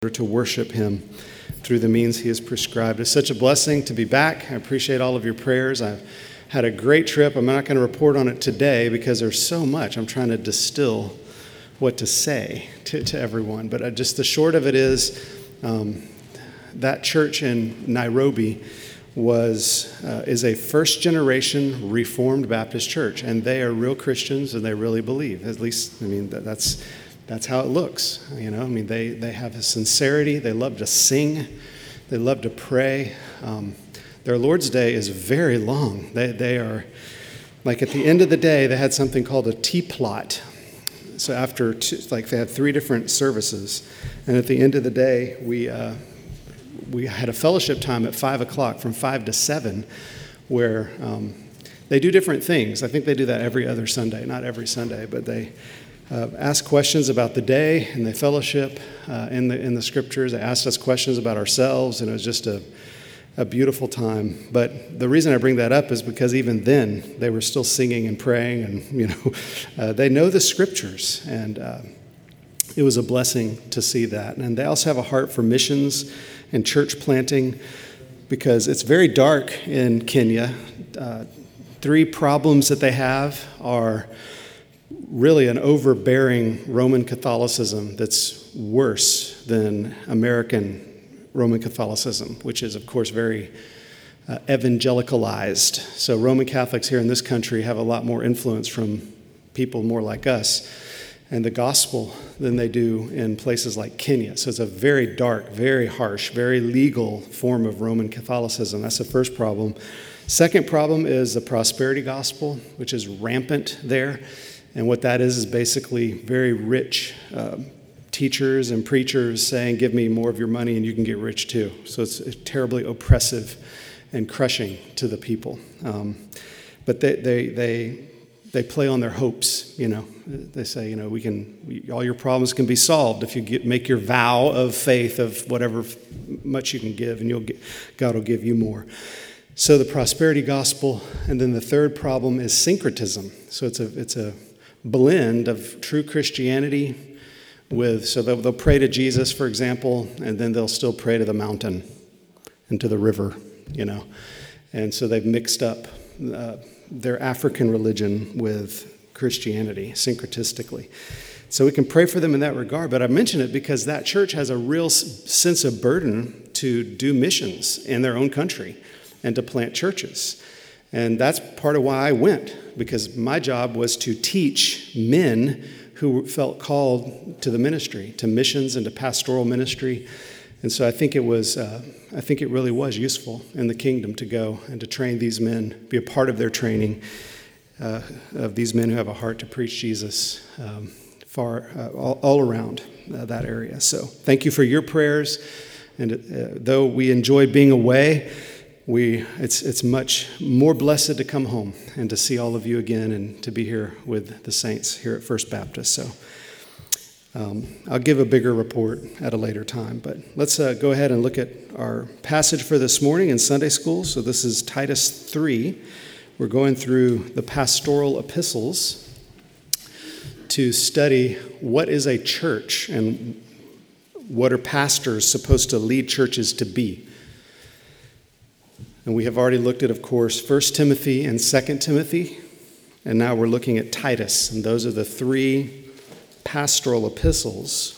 to worship him through the means he has prescribed. It's such a blessing to be back. I appreciate all of your prayers. I've had a great trip. I'm not going to report on it today because there's so much. I'm trying to distill what to say to everyone. But just the short of it is that church in Nairobi is a first-generation Reformed Baptist church, and they are real Christians and they really believe. At least, that's how it looks, they have a sincerity. They love to sing. They love to pray. Their Lord's Day is very long. They are, like at the end of the day, they had something called a T-plot. So after, they had 3 different services. And at the end of the day, we had a fellowship time at 5 o'clock from 5 to 7 where they do different things. I think they do that every other Sunday, not every Sunday, but they ask questions about the day, and they fellowship in the scriptures. They asked us questions about ourselves, and it was just a beautiful time. But the reason I bring that up is because even then they were still singing and praying, and they know the scriptures, and it was a blessing to see that. And they also have a heart for missions and church planting because it's very dark in Kenya. 3 problems that they have are really an overbearing Roman Catholicism that's worse than American Roman Catholicism, which is, of course, very evangelicalized. So Roman Catholics here in this country have a lot more influence from people more like us and the gospel than they do in places like Kenya. So it's a very dark, very harsh, very legal form of Roman Catholicism. That's the first problem. Second problem is the prosperity gospel, which is rampant there. And what that is basically very rich teachers and preachers saying, give me more of your money and you can get rich too. So it's terribly oppressive and crushing to the people. But they play on their hopes, They say, all your problems can be solved if you make your vow of faith of whatever much you can give, and God will give you more. So the prosperity gospel, and then the third problem is syncretism. So it's a blend of true Christianity so they'll pray to Jesus, for example, and then they'll still pray to the mountain and to the river, And so they've mixed up their African religion with Christianity syncretistically. So we can pray for them in that regard, but I mention it because that church has a real sense of burden to do missions in their own country and to plant churches. And that's part of why I went, because my job was to teach men who felt called to the ministry, to missions and to pastoral ministry. And so I think it really was useful in the kingdom to go and to train these men, be a part of their training of these men who have a heart to preach Jesus all around that area. So thank you for your prayers. And though we enjoyed being away, it's much more blessed to come home and to see all of you again and to be here with the saints here at First Baptist. So I'll give a bigger report at a later time, but let's go ahead and look at our passage for this morning in Sunday school. So this is Titus 3. We're going through the pastoral epistles to study what is a church and what are pastors supposed to lead churches to be. And we have already looked at, of course, 1 Timothy and 2 Timothy, and now we're looking at Titus, and those are the 3 pastoral epistles.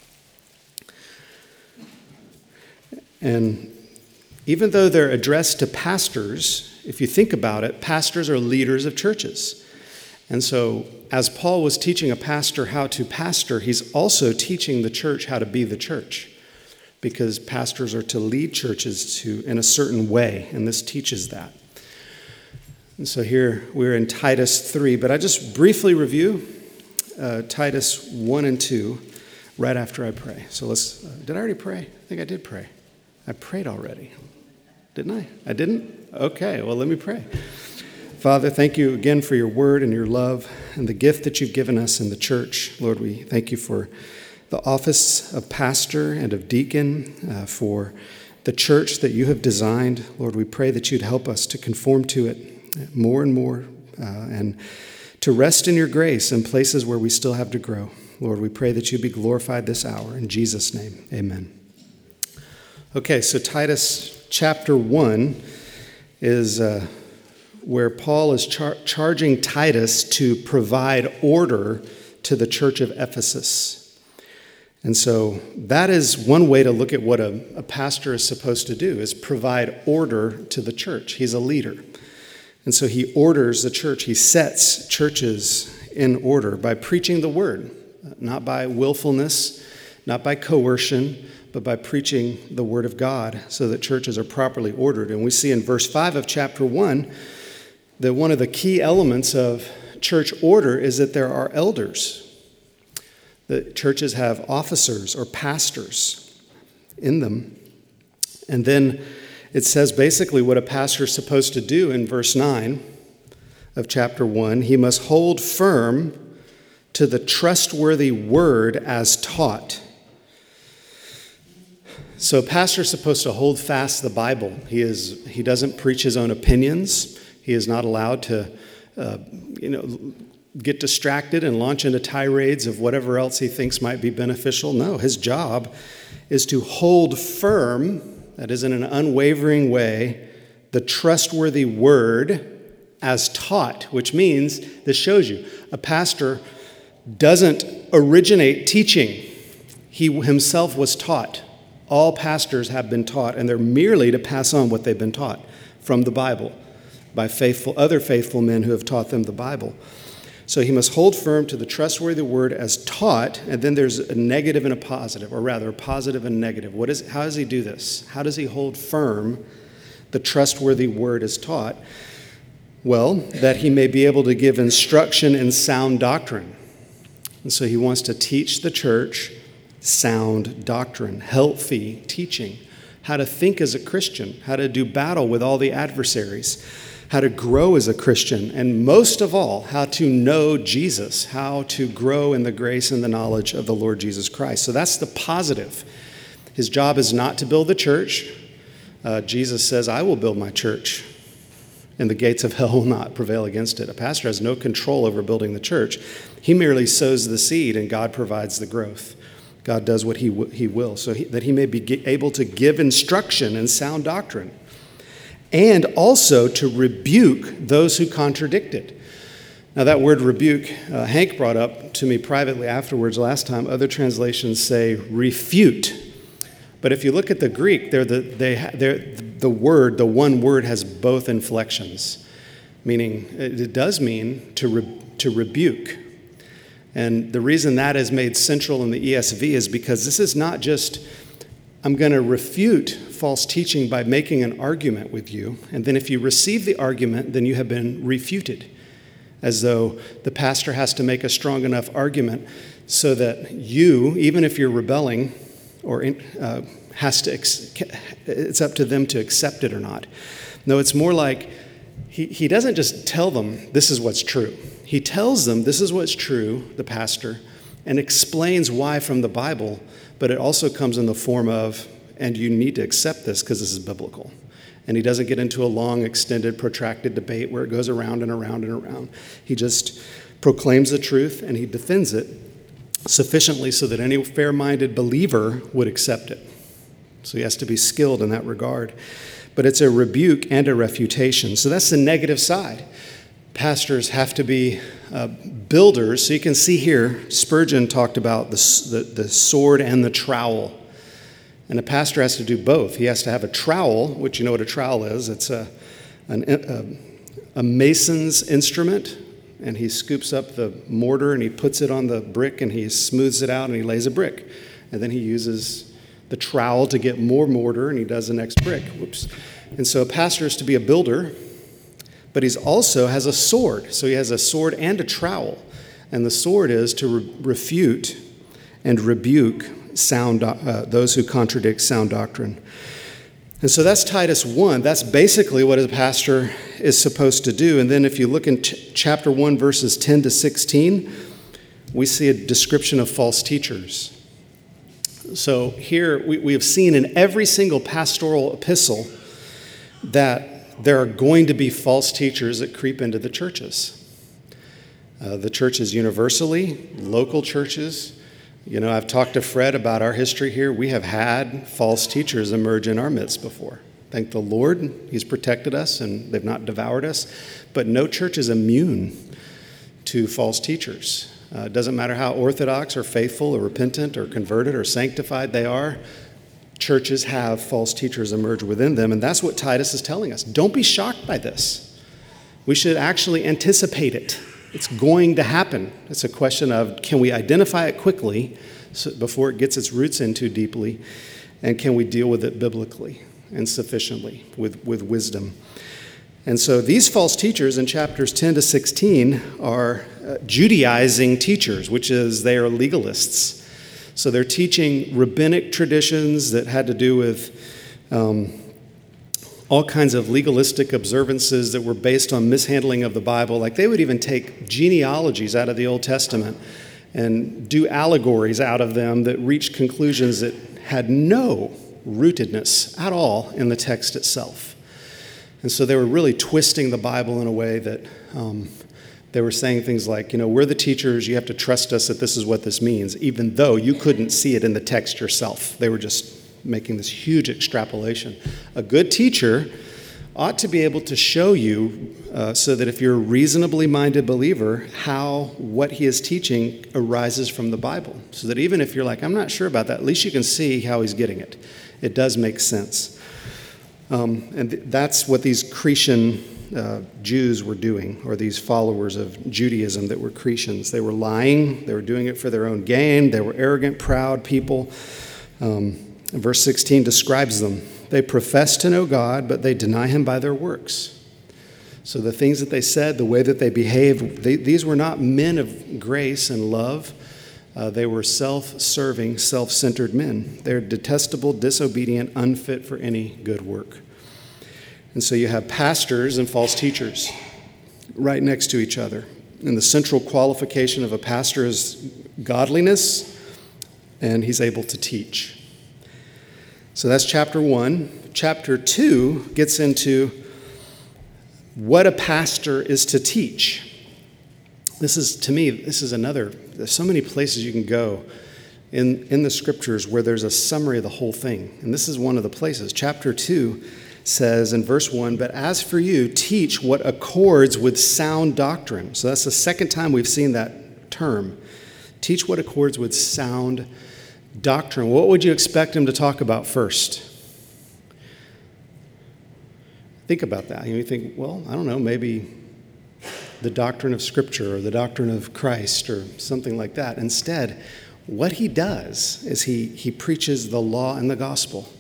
And even though they're addressed to pastors, if you think about it, pastors are leaders of churches. And so as Paul was teaching a pastor how to pastor, he's also teaching the church how to be the church, because pastors are to lead churches in a certain way, and this teaches that. And so here we're in Titus 3, but I just briefly review Titus 1 and 2 right after I pray. So did I already pray? I think I did pray. I prayed already. Didn't I? I didn't? Okay, well, let me pray. Father, thank you again for your word and your love and the gift that you've given us in the church. Lord, we thank you for the office of pastor and of deacon, for the church that you have designed. Lord, we pray that you'd help us to conform to it more and more and to rest in your grace in places where we still have to grow. Lord, we pray that you be glorified this hour. In Jesus' name, amen. Okay, so Titus chapter 1 is where Paul is charging Titus to provide order to the church of Ephesus. And so that is one way to look at what a pastor is supposed to do, is provide order to the church. He's a leader. And so he orders the church. He sets churches in order by preaching the word, not by willfulness, not by coercion, but by preaching the word of God so that churches are properly ordered. And we see in verse 5 of chapter 1 that one of the key elements of church order is that there are elders. That churches have officers or pastors in them. And then it says basically what a pastor is supposed to do in verse 9 of chapter 1. He must hold firm to the trustworthy word as taught. So a pastor is supposed to hold fast the Bible. He doesn't preach his own opinions. He is not allowed to get distracted and launch into tirades of whatever else he thinks might be beneficial. No, his job is to hold firm, that is in an unwavering way, the trustworthy word as taught, which means, this shows you, a pastor doesn't originate teaching. He himself was taught. All pastors have been taught, and they're merely to pass on what they've been taught from the Bible by other faithful men who have taught them the Bible. So he must hold firm to the trustworthy word as taught, and then there's a negative and a positive, or rather a positive and negative. How does he do this? How does he hold firm the trustworthy word as taught? Well, that he may be able to give instruction in sound doctrine. And so he wants to teach the church sound doctrine, healthy teaching, how to think as a Christian, how to do battle with all the adversaries, how to grow as a Christian, and most of all, how to know Jesus, how to grow in the grace and the knowledge of the Lord Jesus Christ. So that's the positive. His job is not to build the church. Jesus says, I will build my church, and the gates of hell will not prevail against it. A pastor has no control over building the church. He merely sows the seed, and God provides the growth. God does what he will, so that he may be able to give instruction in sound doctrine, and also to rebuke those who contradict it. Now that word rebuke, Hank brought up to me privately afterwards last time. Other translations say refute. But if you look at the Greek, the one word has both inflections, meaning it does mean to rebuke. And the reason that is made central in the ESV is because this is not just, I'm going to refute false teaching by making an argument with you, and then if you receive the argument, then you have been refuted, as though the pastor has to make a strong enough argument so that you, even if you're rebelling, or it's up to them to accept it or not. No, it's more like he doesn't just tell them this is what's true. He tells them this is what's true, the pastor, and explains why from the Bible, but it also comes in the form of, and you need to accept this because this is biblical. And he doesn't get into a long, extended, protracted debate where it goes around and around and around. He just proclaims the truth and he defends it sufficiently so that any fair-minded believer would accept it. So he has to be skilled in that regard. But it's a rebuke and a refutation. So that's the negative side. Pastors have to be builders. So you can see here, Spurgeon talked about the sword and the trowel. And a pastor has to do both. He has to have a trowel, which you know what a trowel is. It's a mason's instrument, and he scoops up the mortar and he puts it on the brick and he smooths it out and he lays a brick. And then he uses the trowel to get more mortar and he does the next brick. Whoops. And so a pastor is to be a builder, but he also has a sword. So he has a sword and a trowel. And the sword is to refute and rebuke those who contradict sound doctrine. And so that's Titus 1. That's basically what a pastor is supposed to do. And then if you look in chapter 1, verses 10 to 16, we see a description of false teachers. So here we have seen in every single pastoral epistle that there are going to be false teachers that creep into the churches. The churches universally, local churches. You know, I've talked to Fred about our history here. We have had false teachers emerge in our midst before. Thank the Lord, he's protected us and they've not devoured us. But no church is immune to false teachers. It doesn't matter how orthodox or faithful or repentant or converted or sanctified they are. Churches have false teachers emerge within them, and that's what Titus is telling us. Don't be shocked by this. We should actually anticipate it. It's going to happen. It's a question of, can we identify it quickly before it gets its roots in too deeply, and can we deal with it biblically and sufficiently with wisdom? And so these false teachers in chapters 10 to 16 are Judaizing teachers, which is they are legalists. So they're teaching rabbinic traditions that had to do with all kinds of legalistic observances that were based on mishandling of the Bible. Like they would even take genealogies out of the Old Testament and do allegories out of them that reached conclusions that had no rootedness at all in the text itself. And so they were really twisting the Bible in a way that they were saying things like, you know, we're the teachers, you have to trust us that this is what this means, even though you couldn't see it in the text yourself. They were just making this huge extrapolation. A good teacher ought to be able to show you so that if you're a reasonably minded believer, how what he is teaching arises from the Bible. So that even if you're like, I'm not sure about that, at least you can see how he's getting it. It does make sense. And that's what these Cretan Jews were doing, or these followers of Judaism that were Cretans. They were lying. They were doing it for their own gain. They were arrogant, proud people. Verse 16 describes them. They profess to know God, but they deny him by their works. So the things that they said, the way that they behaved, these were not men of grace and love. They were self-serving, self-centered men. They're detestable, disobedient, unfit for any good work. And so you have pastors and false teachers right next to each other. And the central qualification of a pastor is godliness, and he's able to teach. So that's chapter 1. Chapter 2 gets into what a pastor is to teach. This is another, there's so many places you can go in the scriptures where there's a summary of the whole thing. And this is one of the places. Chapter 2 says in verse 1, but as for you, teach what accords with sound doctrine. So that's the second time we've seen that term. Teach what accords with sound doctrine. What would you expect him to talk about first? Think about that. You think, well, I don't know, maybe the doctrine of Scripture or the doctrine of Christ or something like that. Instead, what he does is he preaches the law and the gospel.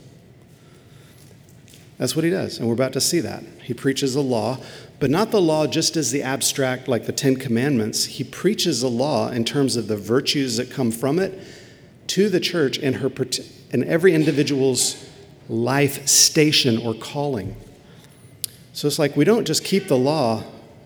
That's what he does, and we're about to see that. He preaches the law, but not the law just as the abstract, like the Ten Commandments. He preaches the law in terms of the virtues that come from it to the church in every individual's life station or calling. So it's like we don't just keep the law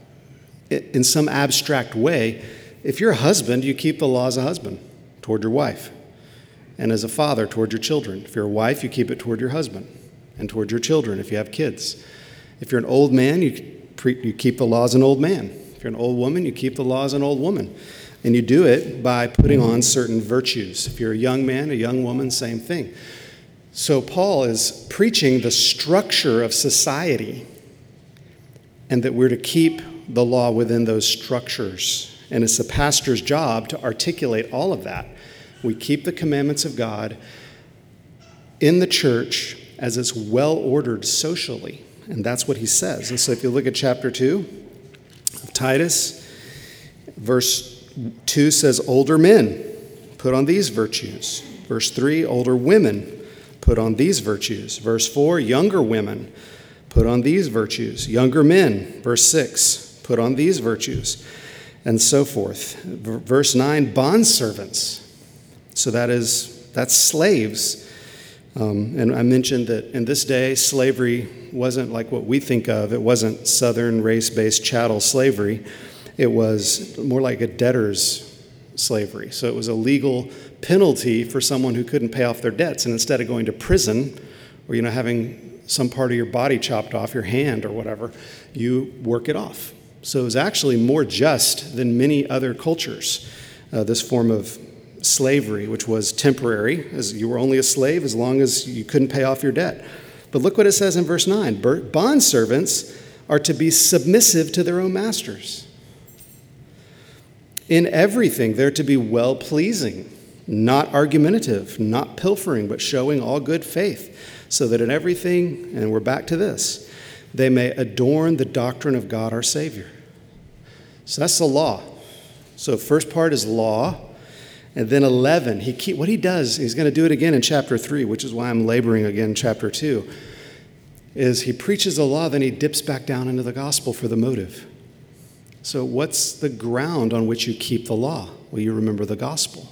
in some abstract way. If you're a husband, you keep the law as a husband toward your wife, and as a father toward your children. If you're a wife, you keep it toward your husband and toward your children if you have kids. If you're an old man, you keep the law as an old man. If you're an old woman, you keep the law as an old woman. And you do it by putting on certain virtues. If you're a young man, a young woman, same thing. So Paul is preaching the structure of society and that we're to keep the law within those structures. And it's the pastor's job to articulate all of that. We keep the commandments of God in the church as it's well ordered socially. And that's what he says. And so if you look at chapter 2 of Titus, verse 2 says, older men, put on these virtues. Verse 3, older women, put on these virtues. Verse 4, younger women, put on these virtues. Younger men, verse 6, put on these virtues. And so forth. Verse 9, bondservants. So that's slaves. And I mentioned that in this day, slavery wasn't like what we think of. It wasn't Southern race-based chattel slavery. It was more like a debtor's slavery. So it was a legal penalty for someone who couldn't pay off their debts. And instead of going to prison or, having some part of your body chopped off, your hand or whatever, you work it off. So it was actually more just than many other cultures, this form of slavery, which was temporary, as you were only a slave as long as you couldn't pay off your debt. But look what it says in verse 9. Bondservants are to be submissive to their own masters. In everything, they're to be well-pleasing, not argumentative, not pilfering, but showing all good faith, so that in everything, and we're back to this, they may adorn the doctrine of God our Savior. So that's the law. So first part is law, and then 11. What he does, he's going to do it again in chapter 3, which is why I'm laboring again in chapter 2, is he preaches the law, then he dips back down into the gospel for the motive. So what's the ground on which you keep the law? Well, you remember the gospel.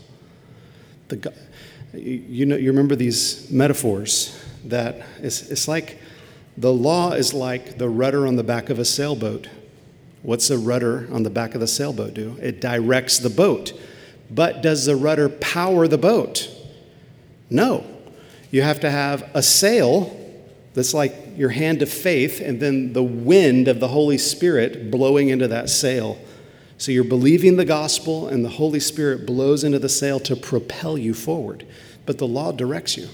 You remember these metaphors that it's like the law is like the rudder on the back of a sailboat. What's the rudder on the back of the sailboat do? It directs the boat. But does the rudder power the boat? No. You have to have a sail that's like your hand of faith, and then the wind of the Holy Spirit blowing into that sail. So you're believing the gospel, and the Holy Spirit blows into the sail to propel you forward. But the law directs you.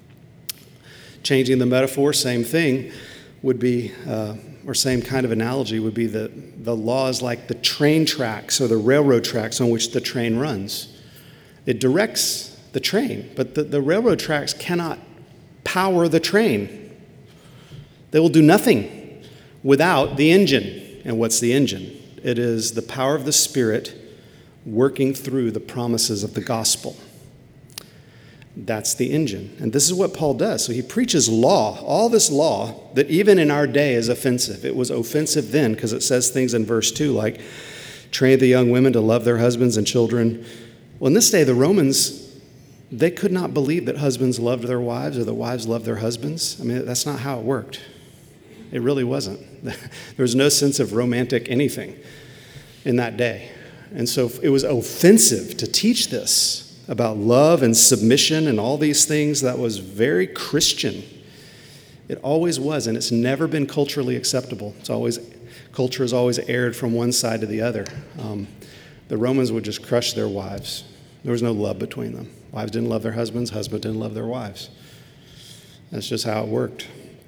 Changing the metaphor, same thing would be, or same kind of analogy would be that the law is like the train tracks or the railroad tracks on which the train runs. It directs the train, but the railroad tracks cannot power the train. They will do nothing without the engine. And what's the engine? It is the power of the Spirit working through the promises of the gospel. That's the engine. And this is what Paul does. So he preaches law, all this law that even in our day is offensive. It was offensive then because it says things in verse 2 like, train the young women to love their husbands and children. Well, in this day, the Romans, they could not believe that husbands loved their wives or that wives loved their husbands. I mean, that's not how it worked. It really wasn't. There was no sense of romantic anything in that day. And so it was offensive to teach this about love and submission and all these things. That was very Christian. It always was, and it's never been culturally acceptable. Culture has always erred from one side to the other. The Romans would just crush their wives. There was no love between them. Wives didn't love their husbands. Husbands didn't love their wives. That's just how it worked.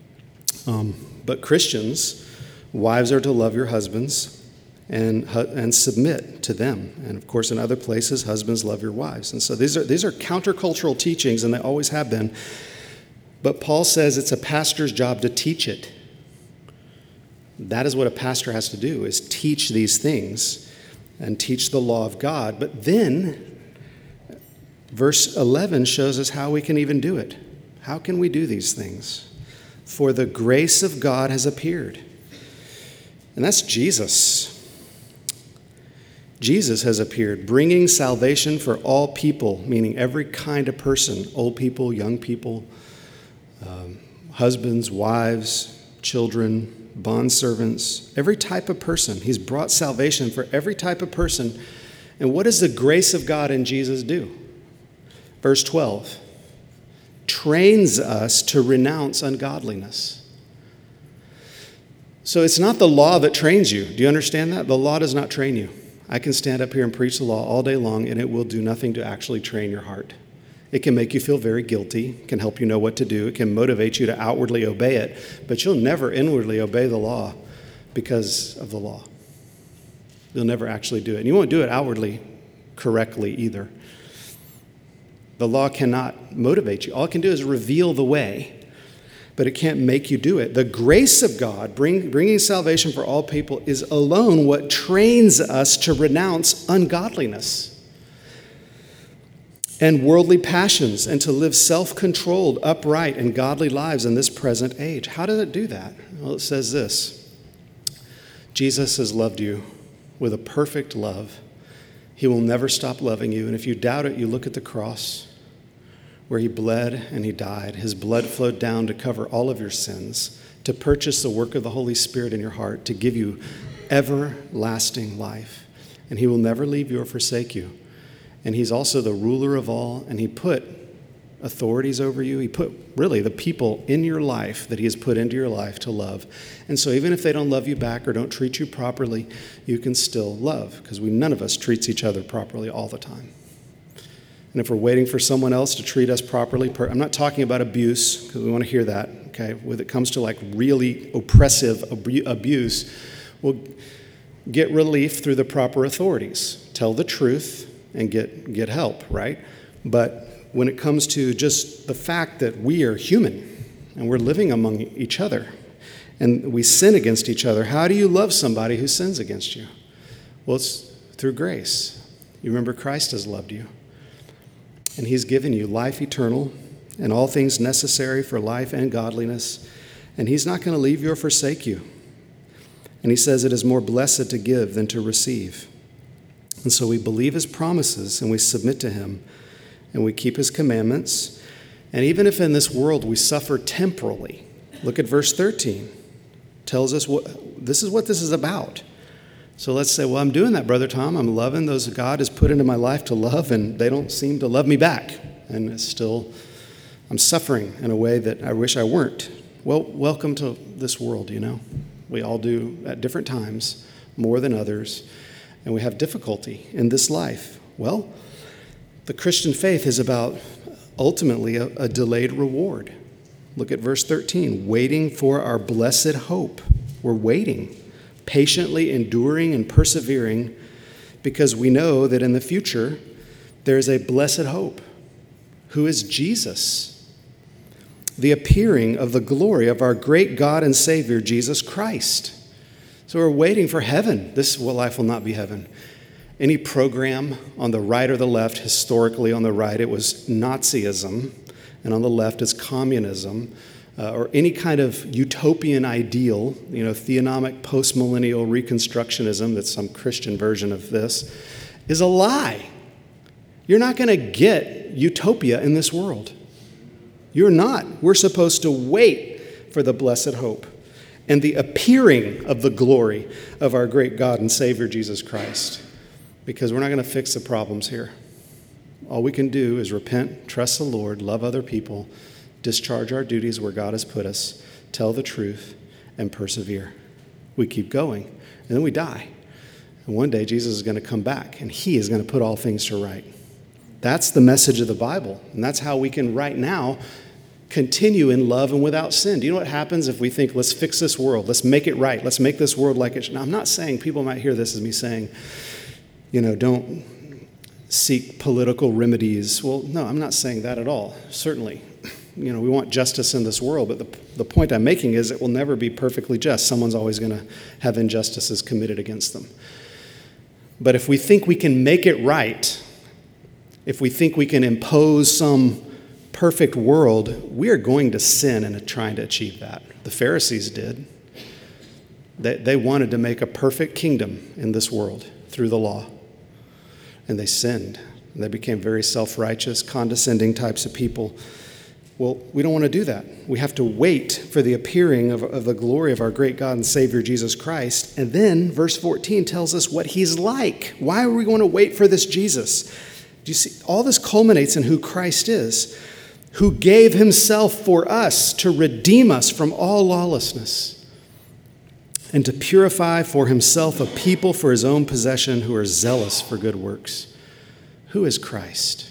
But Christians, wives are to love your husbands and submit to them. And of course, in other places, husbands love your wives. And so these are countercultural teachings, and they always have been. But Paul says it's a pastor's job to teach it. That is what a pastor has to do, is teach these things and teach the law of God. But then, verse 11 shows us how we can even do it. How can we do these things? For the grace of God has appeared. And that's Jesus. Jesus has appeared, bringing salvation for all people, meaning every kind of person, old people, young people, husbands, wives, children, bondservants, every type of person. He's brought salvation for every type of person. And what does the grace of God in Jesus do? Verse 12. Trains us to renounce ungodliness. So it's not the law that trains you. Do you understand that? The law does not train you. I can stand up here and preach the law all day long, and it will do nothing to actually train your heart. It can make you feel very guilty, can help you know what to do, it can motivate you to outwardly obey it, but you'll never inwardly obey the law because of the law. You'll never actually do it. And you won't do it outwardly correctly either. The law cannot motivate you. All it can do is reveal the way, but it can't make you do it. The grace of God, bringing salvation for all people, is alone what trains us to renounce ungodliness and worldly passions and to live self-controlled, upright, and godly lives in this present age. How does it do that? Well, it says this. Jesus has loved you with a perfect love. He will never stop loving you. And if you doubt it, you look at the cross where he bled and he died. His blood flowed down to cover all of your sins, to purchase the work of the Holy Spirit in your heart, to give you everlasting life. And he will never leave you or forsake you. And he's also the ruler of all, and he put authorities over you. He put really the people in your life that he has put into your life to love. And so even if they don't love you back or don't treat you properly, you can still love, because none of us treats each other properly all the time. And if we're waiting for someone else to treat us properly, I'm not talking about abuse, because we want to hear that, okay? When it comes to like really oppressive abuse, we'll get relief through the proper authorities. Tell the truth and get help, right? But when it comes to just the fact that we are human and we're living among each other and we sin against each other, how do you love somebody who sins against you? Well, it's through grace. You remember Christ has loved you. And he's given you life eternal and all things necessary for life and godliness. And he's not going to leave you or forsake you. And he says it is more blessed to give than to receive. And so we believe his promises and we submit to him and we keep his commandments. And even if in this world we suffer temporally, look at verse 13. Tells us this is what this is about. So let's say, well, I'm doing that, Brother Tom. I'm loving those God has put into my life to love, and they don't seem to love me back. And I'm suffering in a way that I wish I weren't. Well, welcome to this world, you know. We all do at different times, more than others, and we have difficulty in this life. Well, the Christian faith is about ultimately a delayed reward. Look at verse 13, waiting for our blessed hope. We're waiting, patiently enduring and persevering, because we know that in the future there is a blessed hope, who is Jesus, the appearing of the glory of our great God and Savior, Jesus Christ. So we're waiting for heaven. This life will not be heaven. Any program on the right or the left, historically on the right, it was Nazism, and on the left is communism, or any kind of utopian ideal, theonomic postmillennial reconstructionism, that's some Christian version of this, is a lie. You're not going to get utopia in this world. You're not. We're supposed to wait for the blessed hope and the appearing of the glory of our great God and Savior, Jesus Christ, because we're not going to fix the problems here. All we can do is repent, trust the Lord, love other people, discharge our duties where God has put us, tell the truth, and persevere. We keep going, and then we die. And one day Jesus is going to come back, and he is going to put all things to right. That's the message of the Bible, and that's how we can right now continue in love and without sin. Do you know what happens if we think, let's fix this world, let's make it right, let's make this world like it should? Now, I'm not saying, people might hear this as me saying, don't seek political remedies. Well, no, I'm not saying that at all. Certainly, we want justice in this world, but the point I'm making is it will never be perfectly just. Someone's always going to have injustices committed against them. But if we think we can make it right, if we think we can impose some perfect world, we are going to sin in trying to achieve that. The Pharisees did. They wanted to make a perfect kingdom in this world through the law. And they sinned. And they became very self-righteous, condescending types of people. Well, we don't want to do that. We have to wait for the appearing of the glory of our great God and Savior, Jesus Christ. And then verse 14 tells us what he's like. Why are we going to wait for this Jesus? Do you see? All this culminates in who Christ is, who gave himself for us to redeem us from all lawlessness and to purify for himself a people for his own possession who are zealous for good works. Who is Christ?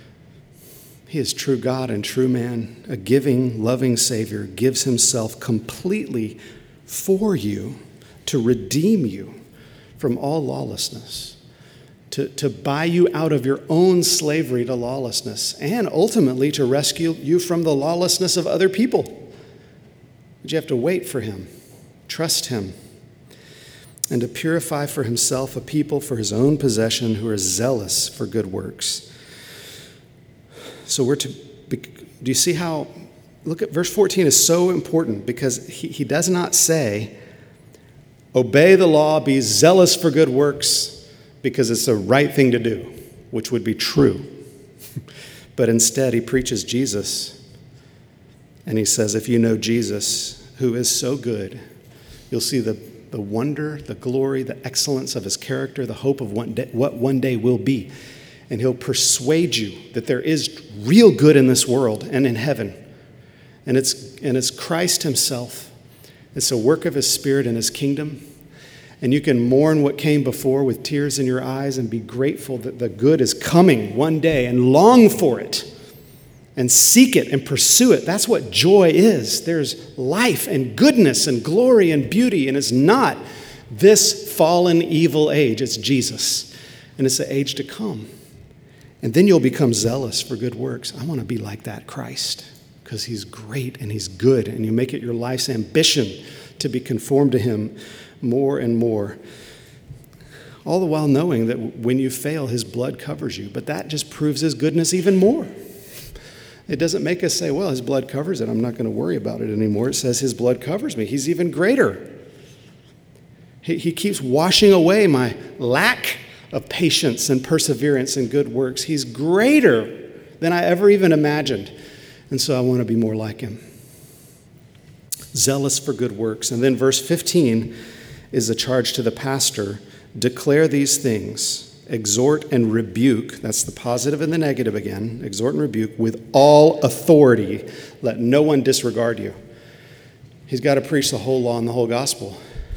He is true God and true man, a giving, loving Savior, gives himself completely for you to redeem you from all lawlessness, to buy you out of your own slavery to lawlessness, and ultimately to rescue you from the lawlessness of other people. But you have to wait for him. Trust him, and to purify for himself a people for his own possession who are zealous for good works. So do you see how, look at verse 14 is so important, because he does not say, obey the law, be zealous for good works, because it's the right thing to do, which would be true. But instead he preaches Jesus, and he says, if you know Jesus, who is so good, you'll see the wonder, the glory, the excellence of his character, the hope of what one day will be. and he'll persuade you that there is real good in this world and in heaven. And it's Christ himself. It's a work of his Spirit in his kingdom. And you can mourn what came before with tears in your eyes and be grateful that the good is coming one day and long for it and seek it and pursue it. That's what joy is. There's life and goodness and glory and beauty, and it's not this fallen evil age. It's Jesus, and it's the age to come. And then you'll become zealous for good works. I want to be like that Christ, because he's great and he's good, and you make it your life's ambition to be conformed to him more and more. All the while knowing that when you fail, his blood covers you. But that just proves his goodness even more. It doesn't make us say, well, his blood covers it, I'm not going to worry about it anymore. It says his blood covers me. He's even greater. He keeps washing away my lack of patience and perseverance and good works. He's greater than I ever even imagined. And so I want to be more like him. Zealous for good works. And then verse 15 is a charge to the pastor. Declare these things, exhort and rebuke. That's the positive and the negative again. Exhort and rebuke with all authority. Let no one disregard you. He's got to preach the whole law and the whole gospel.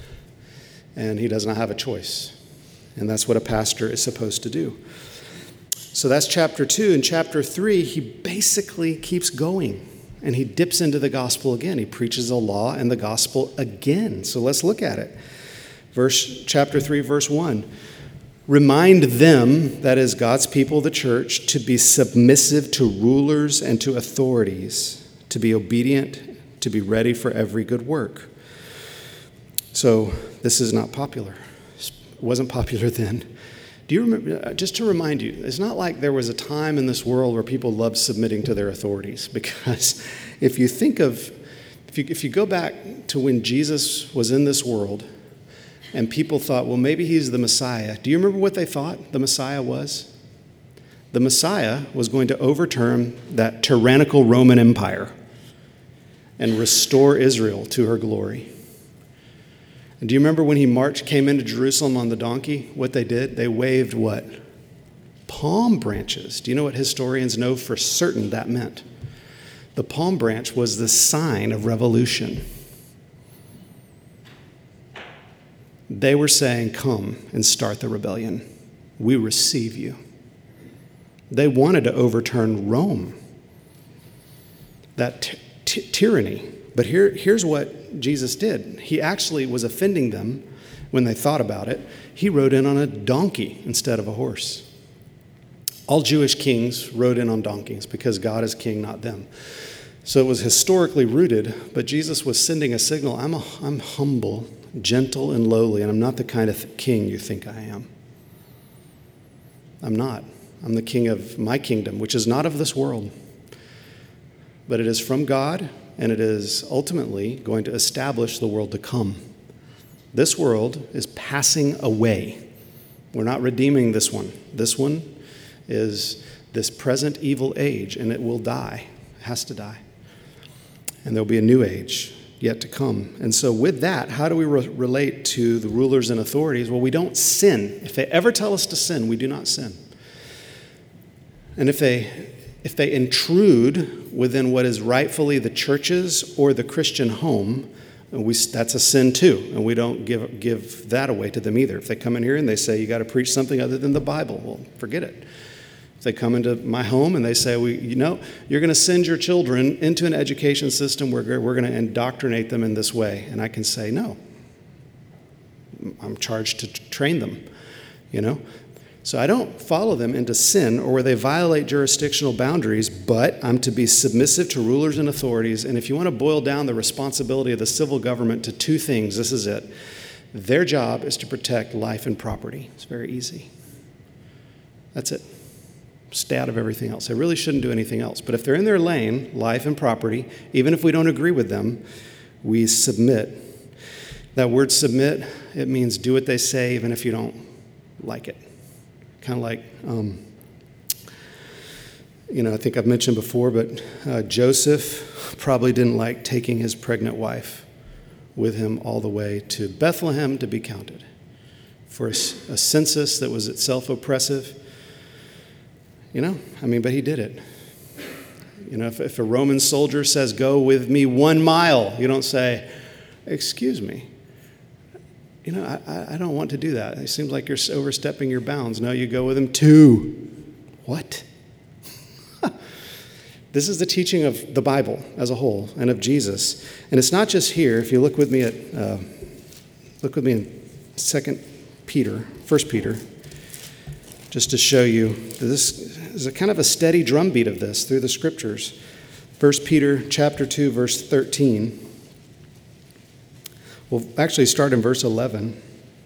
And he does not have a choice. And that's what a pastor is supposed to do. So that's chapter 2. In chapter 3, he basically keeps going. And he dips into the gospel again. He preaches the law and the gospel again. So let's look at it. Chapter 3, verse 1. Remind them, that is God's people, the church, to be submissive to rulers and to authorities, to be obedient, to be ready for every good work. So this is not popular. It wasn't popular then. Do you remember, just to remind you, it's not like there was a time in this world where people loved submitting to their authorities, because if you go back to when Jesus was in this world and people thought, well, maybe he's the Messiah. Do you remember what they thought the Messiah was? The Messiah was going to overturn that tyrannical Roman Empire and restore Israel to her glory. And do you remember when he came into Jerusalem on the donkey, what they did? They waved what? Palm branches. Do you know what historians know for certain that meant? The palm branch was the sign of revolution. They were saying, come and start the rebellion. We receive you. They wanted to overturn Rome, that tyranny. But here's what Jesus did. He actually was offending them when they thought about it. He rode in on a donkey instead of a horse. All Jewish kings rode in on donkeys because God is king, not them. So it was historically rooted, but Jesus was sending a signal. I'm humble, gentle, and lowly, and I'm not the kind of king you think I am. I'm not. I'm the king of my kingdom, which is not of this world, but it is from God, and it is ultimately going to establish the world to come. This world is passing away. We're not redeeming this one. This one is this present evil age, and it will die. It has to die. And there'll be a new age yet to come. And so with that, how do we relate to the rulers and authorities? Well, we don't sin. If they ever tell us to sin, we do not sin. And if they intrude within what is rightfully the church's or the Christian home, that's a sin too, and we don't give that away to them either. If they come in here and they say, you got to preach something other than the Bible, well, forget it. If they come into my home and they say, you're going to send your children into an education system where we're going to indoctrinate them in this way, and I can say, no, I'm charged to train them, So I don't follow them into sin or where they violate jurisdictional boundaries, but I'm to be submissive to rulers and authorities. And if you want to boil down the responsibility of the civil government to two things, this is it. Their job is to protect life and property. It's very easy. That's it. Stay out of everything else. They really shouldn't do anything else. But if they're in their lane, life and property, even if we don't agree with them, we submit. That word submit, it means do what they say even if you don't like it. Kind of like, I think I've mentioned before, but Joseph probably didn't like taking his pregnant wife with him all the way to Bethlehem to be counted for a census that was itself oppressive. But he did it. If a Roman soldier says, go with me 1 mile, you don't say, excuse me. I don't want to do that. It seems like you're overstepping your bounds. No, you go with him 2. What? This is the teaching of the Bible as a whole and of Jesus. And it's not just here. If you look with me in 1 Peter, just to show you this is a kind of a steady drumbeat of this through the scriptures. 1 Peter chapter 2, verse 13. We'll actually start in verse 11.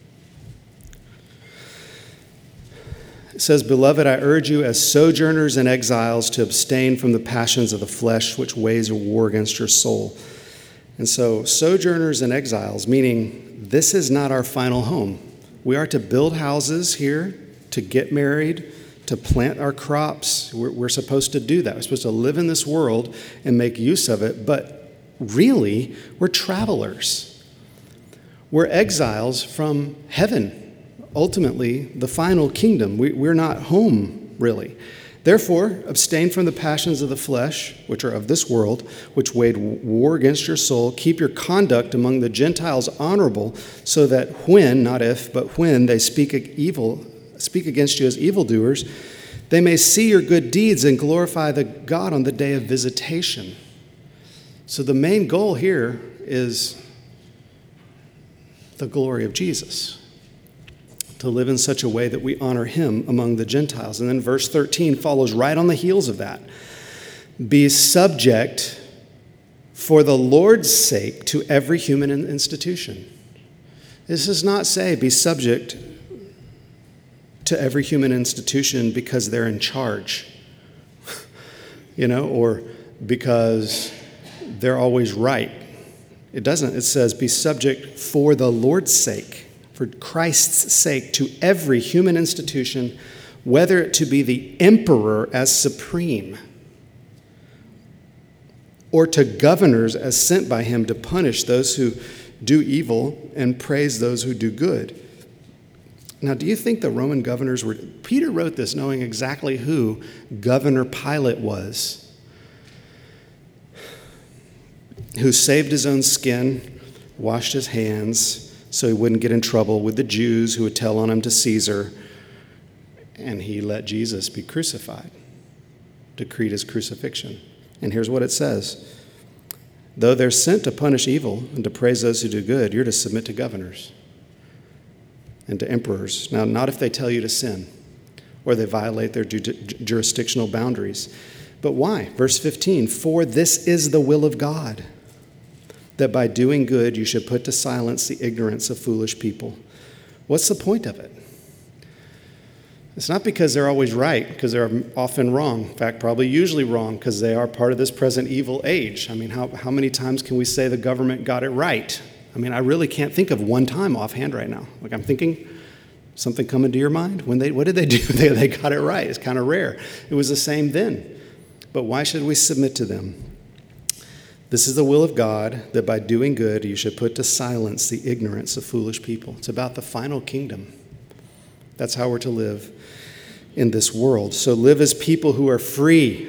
It says, "Beloved, I urge you as sojourners and exiles to abstain from the passions of the flesh, which wage war against your soul." And so, sojourners and exiles, meaning this is not our final home. We are to build houses here, to get married, to plant our crops. We're supposed to do that. We're supposed to live in this world and make use of it. But really, we're travelers. We're exiles from heaven. Ultimately, the final kingdom. We're not home, really. Therefore, abstain from the passions of the flesh, which are of this world, which wage war against your soul. Keep your conduct among the Gentiles honorable, so that when, not if, but when they speak against you as evildoers, they may see your good deeds and glorify the God on the day of visitation. So the main goal here is the glory of Jesus, to live in such a way that we honor him among the Gentiles. And then verse 13 follows right on the heels of that. Be subject for the Lord's sake to every human institution. This does not say be subject to every human institution because they're in charge, or because they're always right. It doesn't. It says be subject for the Lord's sake, for Christ's sake, to every human institution, whether it to be the emperor as supreme, or to governors as sent by him to punish those who do evil and praise those who do good. Now, do you think the Roman governors were... Peter wrote this knowing exactly who Governor Pilate was, who saved his own skin, washed his hands so he wouldn't get in trouble with the Jews who would tell on him to Caesar, and he let Jesus be crucified, decreed his crucifixion. And here's what it says. Though they're sent to punish evil and to praise those who do good, you're to submit to governors and to emperors. Now, not if they tell you to sin or they violate their jurisdictional boundaries. But why? Verse 15, for this is the will of God, that by doing good you should put to silence the ignorance of foolish people. What's the point of it? It's not because they're always right, because they're often wrong. In fact, probably usually wrong, because they are part of this present evil age. How many times can we say the government got it right? I really can't think of one time offhand right now. I'm thinking, something coming to your mind? What did they do? They got it right. It's kind of rare. It was the same then. But why should we submit to them? This is the will of God, that by doing good you should put to silence the ignorance of foolish people. It's about the final kingdom. That's how we're to live in this world. So live as people who are free.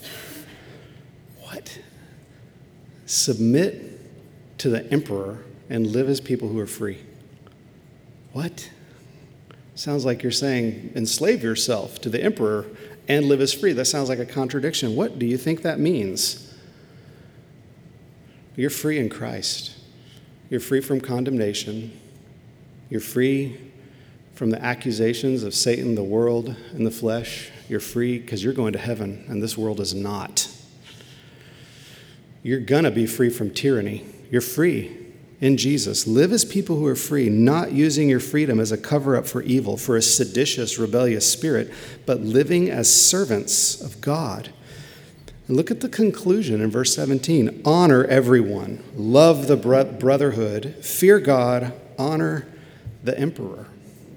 What? Submit to the emperor and live as people who are free. What? Sounds like you're saying enslave yourself to the emperor and live as free. That sounds like a contradiction. What do you think that means? You're free in Christ. You're free from condemnation. You're free from the accusations of Satan, the world, and the flesh. You're free because you're going to heaven, and this world is not. You're going to be free from tyranny. You're free in Jesus. Live as people who are free, not using your freedom as a cover-up for evil, for a seditious, rebellious spirit, but living as servants of God. And look at the conclusion in verse 17. Honor everyone. Love the brotherhood. Fear God. Honor the emperor.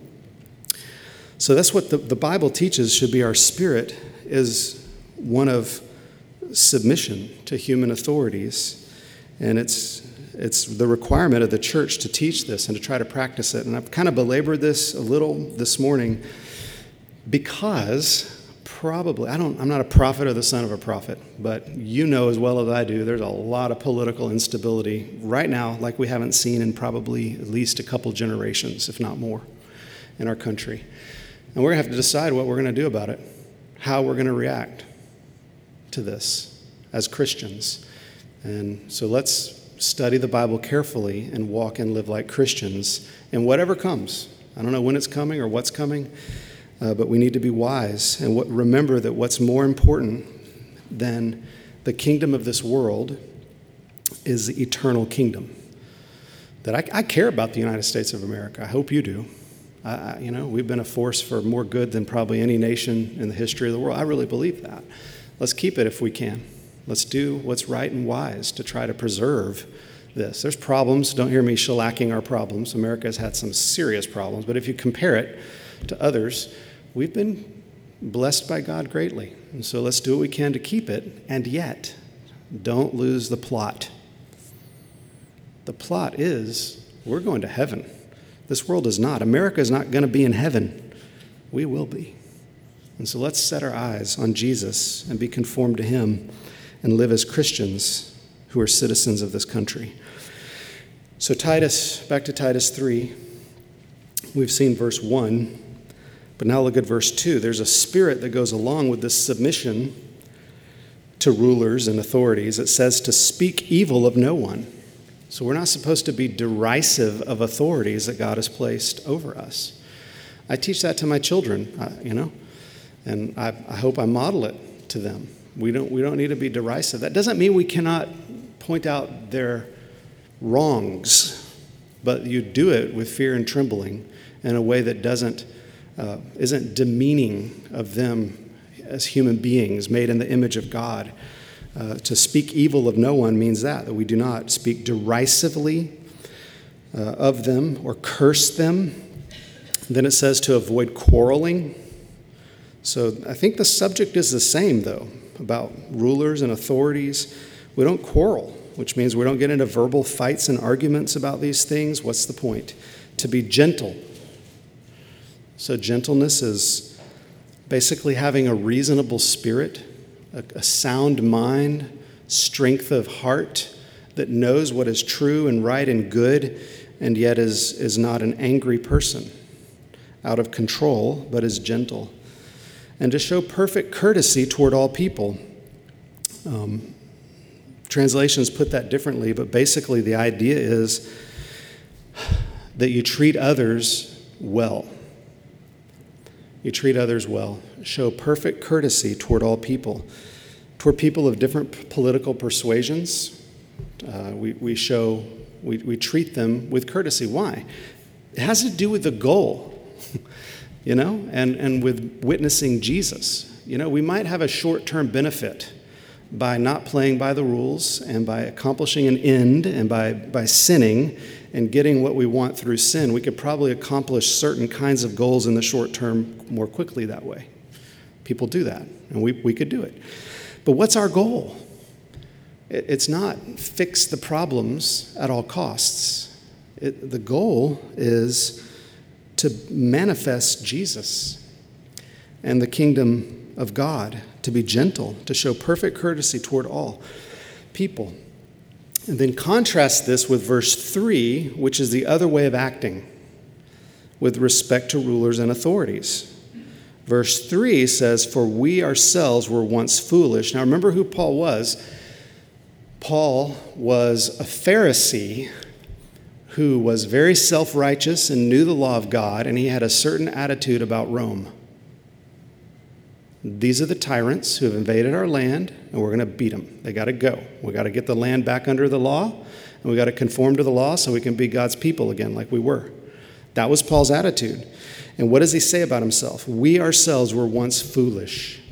So that's what the Bible teaches should be our spirit, is one of submission to human authorities. And it's the requirement of the church to teach this and to try to practice it. And I've kind of belabored this a little this morning because I'm not a prophet or the son of a prophet, but you know as well as I do, there's a lot of political instability right now like we haven't seen in probably at least a couple generations, if not more, in our country. And we're going to have to decide what we're going to do about it, how we're going to react to this as Christians. And so let's study the Bible carefully and walk and live like Christians in whatever comes. I don't know when it's coming or what's coming, but we need to be wise and remember that what's more important than the kingdom of this world is the eternal kingdom. That I care about the United States of America. I hope you do. We've been a force for more good than probably any nation in the history of the world. I really believe that. Let's keep it if we can. Let's do what's right and wise to try to preserve this. There's problems. Don't hear me shellacking our problems. America has had some serious problems, but if you compare it to others, we've been blessed by God greatly. And so let's do what we can to keep it, and yet don't lose the plot. The plot is we're going to heaven. This world is not. America is not going to be in heaven. We will be. And so let's set our eyes on Jesus and be conformed to him and live as Christians who are citizens of this country. So back to Titus 3. We've seen verse 1, but now look at verse 2. There's a spirit that goes along with this submission to rulers and authorities. It says to speak evil of no one. So we're not supposed to be derisive of authorities that God has placed over us. I teach that to my children, and I hope I model it to them. We don't need to be derisive. That doesn't mean we cannot point out their wrongs, but you do it with fear and trembling in a way that isn't demeaning of them as human beings made in the image of God. To speak evil of no one means that we do not speak derisively of them or curse them. Then it says to avoid quarreling. So I think the subject is the same, though, about rulers and authorities. We don't quarrel, which means we don't get into verbal fights and arguments about these things. What's the point? To be gentle. So gentleness is basically having a reasonable spirit, a sound mind, strength of heart that knows what is true and right and good, and yet is not an angry person, out of control, but is gentle. And to show perfect courtesy toward all people. Translations put that differently, but basically the idea is that you treat others well. You treat others well. Show perfect courtesy toward all people. Toward people of different political persuasions, we treat them with courtesy. Why? It has to do with the goal, and with witnessing Jesus. We might have a short-term benefit by not playing by the rules and by accomplishing an end and by sinning and getting what we want through sin. We could probably accomplish certain kinds of goals in the short term more quickly that way. People do that, and we could do it. But what's our goal? It's not fix the problems at all costs. The goal is to manifest Jesus and the kingdom of God, to be gentle, to show perfect courtesy toward all people. And then contrast this with verse 3, which is the other way of acting with respect to rulers and authorities. Verse 3 says, "For we ourselves were once foolish." Now remember who Paul was. Paul was a Pharisee who was very self-righteous and knew the law of God, and he had a certain attitude about Rome. These are the tyrants who have invaded our land, and we're going to beat them. They got to go. We got to get the land back under the law, and we got to conform to the law so we can be God's people again like we were. That was Paul's attitude. And what does he say about himself? We ourselves were once foolish,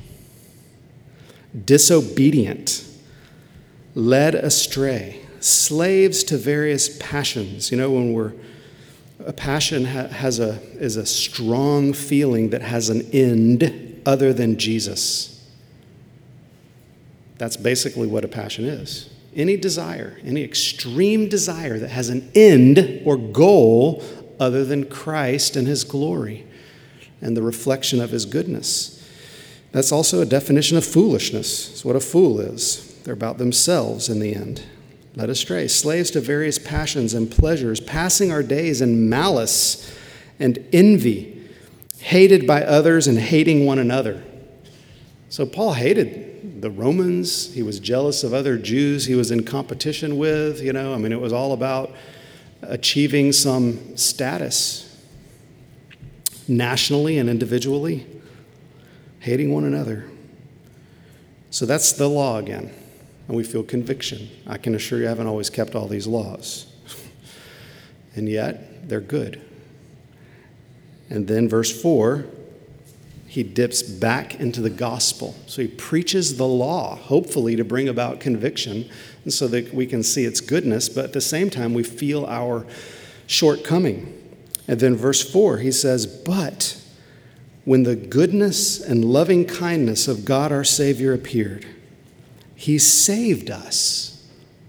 disobedient, led astray, slaves to various passions. When a passion is a strong feeling that has an end other than Jesus. That's basically what a passion is. Any desire, any extreme desire that has an end or goal other than Christ and his glory and the reflection of his goodness. That's also a definition of foolishness. It's what a fool is. They're about themselves in the end, led astray, slaves to various passions and pleasures, passing our days in malice and envy, hated by others and hating one another. So Paul hated the Romans. He was jealous of other Jews he was in competition with. It was all about achieving some status nationally and individually, hating one another. So that's the law again, and we feel conviction. I can assure you I haven't always kept all these laws, and yet they're good. And then verse 4, he dips back into the gospel. So he preaches the law, hopefully to bring about conviction, and so that we can see its goodness, but at the same time we feel our shortcoming. And then verse 4, he says, "But when the goodness and loving kindness of God our Savior appeared, he saved us."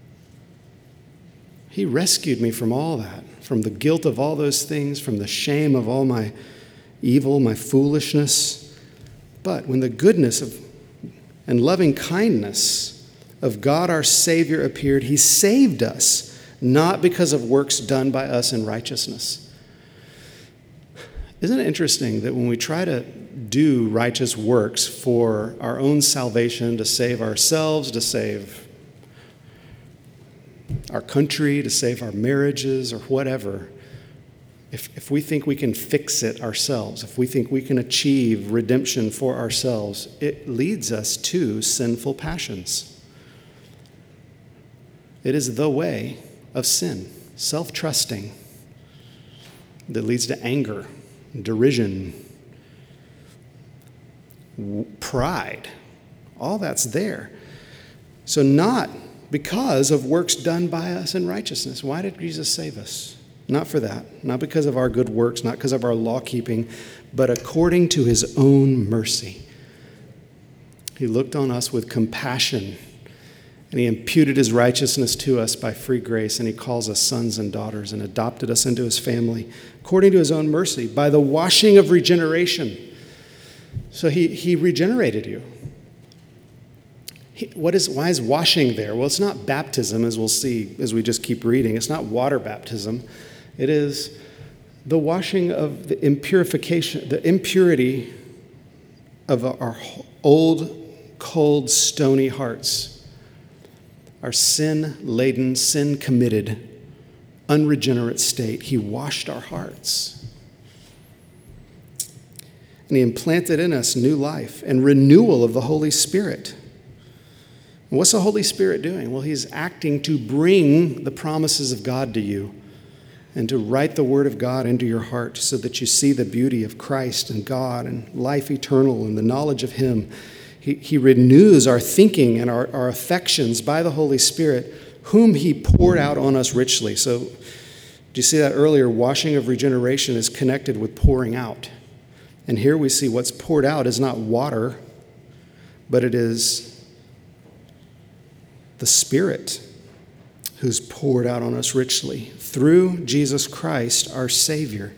He rescued me from all that, from the guilt of all those things, from the shame of all my evil, my foolishness. But when the goodness and loving kindness of God our Savior appeared, he saved us, not because of works done by us in righteousness. Isn't it interesting that when we try to do righteous works for our own salvation, to save ourselves, to save our country, to save our marriages or whatever, if we think we can fix it ourselves, if we think we can achieve redemption for ourselves, it leads us to sinful passions. It is the way of sin, self-trusting, that leads to anger, derision, pride. All that's there. So not because of works done by us in righteousness. Why did Jesus save us? Not for that. Not because of our good works, not because of our law keeping, but according to his own mercy. He looked on us with compassion, and he imputed his righteousness to us by free grace, and he calls us sons and daughters and adopted us into his family according to his own mercy by the washing of regeneration. So he regenerated you. Why is washing there? Well, it's not baptism, as we'll see as we just keep reading. It's not water baptism. It is the washing of the impurification, the impurity of our old, cold, stony hearts, our sin-laden, sin-committed, unregenerate state. He washed our hearts. And he implanted in us new life and renewal of the Holy Spirit. And what's the Holy Spirit doing? Well, he's acting to bring the promises of God to you and to write the word of God into your heart so that you see the beauty of Christ and God and life eternal and the knowledge of him. He renews our thinking and our affections by the Holy Spirit, whom he poured out on us richly. So, do you see that earlier? Washing of regeneration is connected with pouring out. And here we see what's poured out is not water, but it is the Spirit who's poured out on us richly through Jesus Christ, our Savior,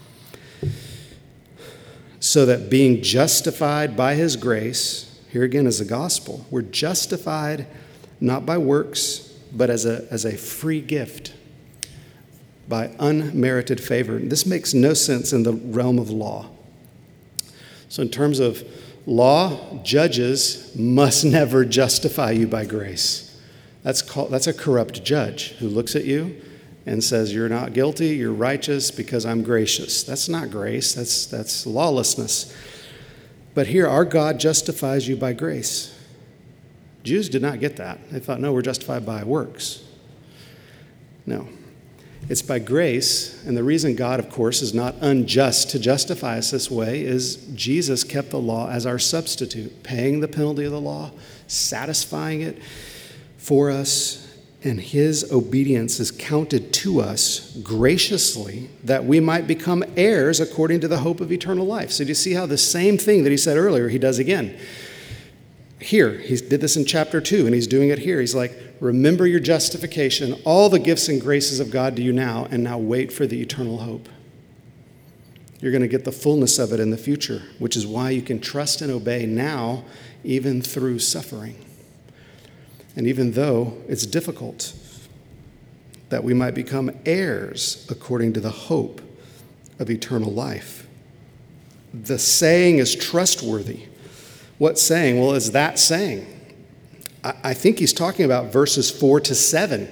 so that being justified by his grace, here again is the gospel, we're justified not by works, but as a free gift, by unmerited favor. This makes no sense in the realm of law. So in terms of law, judges must never justify you by grace. That's a corrupt judge who looks at you and says, you're not guilty, you're righteous because I'm gracious. That's not grace, that's lawlessness. But here, our God justifies you by grace. Jews did not get that. They thought, no, we're justified by works. No. It's by grace, and the reason God, of course, is not unjust to justify us this way is Jesus kept the law as our substitute, paying the penalty of the law, satisfying it for us, and his obedience is counted to us graciously that we might become heirs according to the hope of eternal life. So do you see how the same thing that he said earlier, he does again? Here, he did this in chapter 2, and he's doing it here. He's like, remember your justification, all the gifts and graces of God to you now, and now wait for the eternal hope. You're going to get the fullness of it in the future, which is why you can trust and obey now, even through suffering. And even though it's difficult, that we might become heirs according to the hope of eternal life. The saying is trustworthy. What saying? Well, is that saying? I think he's talking about verses 4-7.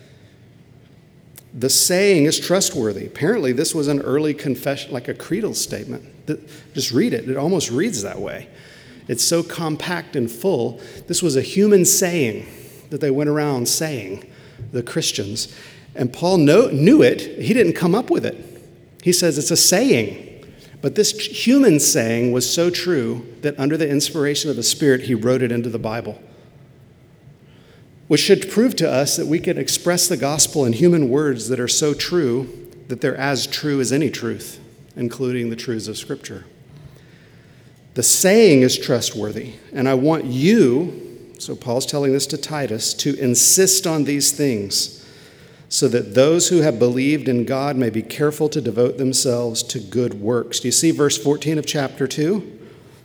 The saying is trustworthy. Apparently, this was an early confession, like a creedal statement. Just read it. It almost reads that way. It's so compact and full. This was a human saying that they went around saying, the Christians. And Paul knew it. He didn't come up with it. He says it's a saying. But this human saying was so true that under the inspiration of the Spirit, he wrote it into the Bible, which should prove to us that we can express the gospel in human words that are so true that they're as true as any truth, including the truths of Scripture. The saying is trustworthy, and I want you, so Paul's telling this to Titus, to insist on these things so that those who have believed in God may be careful to devote themselves to good works. Do you see verse 14 of chapter 2?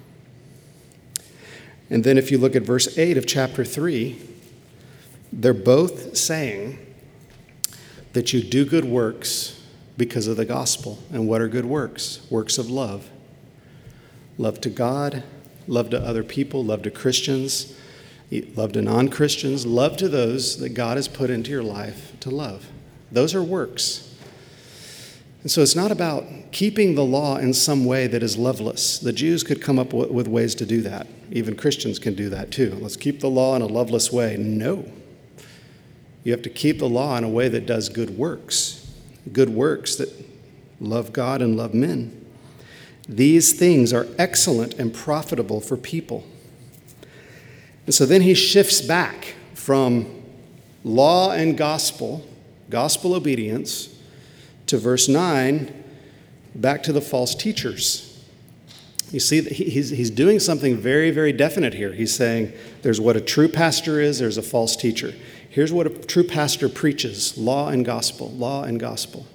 And then if you look at verse 8 of chapter 3, they're both saying that you do good works because of the gospel. And what are good works? Works of love. Love to God, love to other people, love to Christians, love to non-Christians, love to those that God has put into your life to love. Those are works. And so it's not about keeping the law in some way that is loveless. The Jews could come up with ways to do that. Even Christians can do that too. Let's keep the law in a loveless way. No. You have to keep the law in a way that does good works that love God and love men. These things are excellent and profitable for people. And so then he shifts back from law and gospel obedience, to verse 9, back to the false teachers. You see, that he's doing something very, very definite here. He's saying there's what a true pastor is, there's a false teacher. Here's what a true pastor preaches, law and gospel, law and gospel.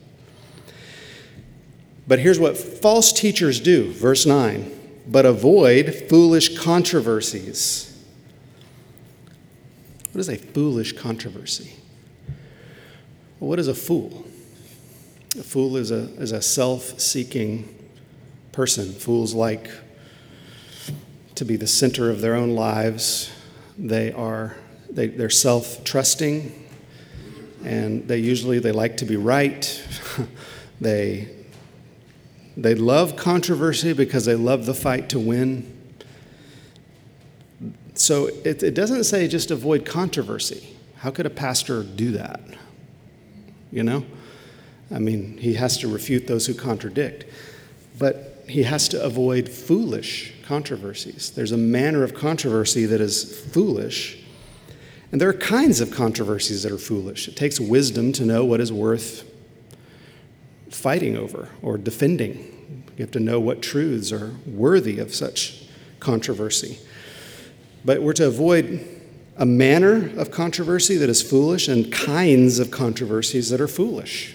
But here's what false teachers do, verse 9, but avoid foolish controversies. What is a foolish controversy? Well, what is a fool? A fool is a self-seeking person. Fools like to be the center of their own lives. They're self-trusting, and they like to be right. They love controversy because they love the fight to win. So it doesn't say just avoid controversy. How could a pastor do that? You know? I mean, he has to refute those who contradict. But he has to avoid foolish controversies. There's a manner of controversy that is foolish. And there are kinds of controversies that are foolish. It takes wisdom to know what is worth fighting over or defending. You have to know what truths are worthy of such controversy. But we're to avoid a manner of controversy that is foolish and kinds of controversies that are foolish.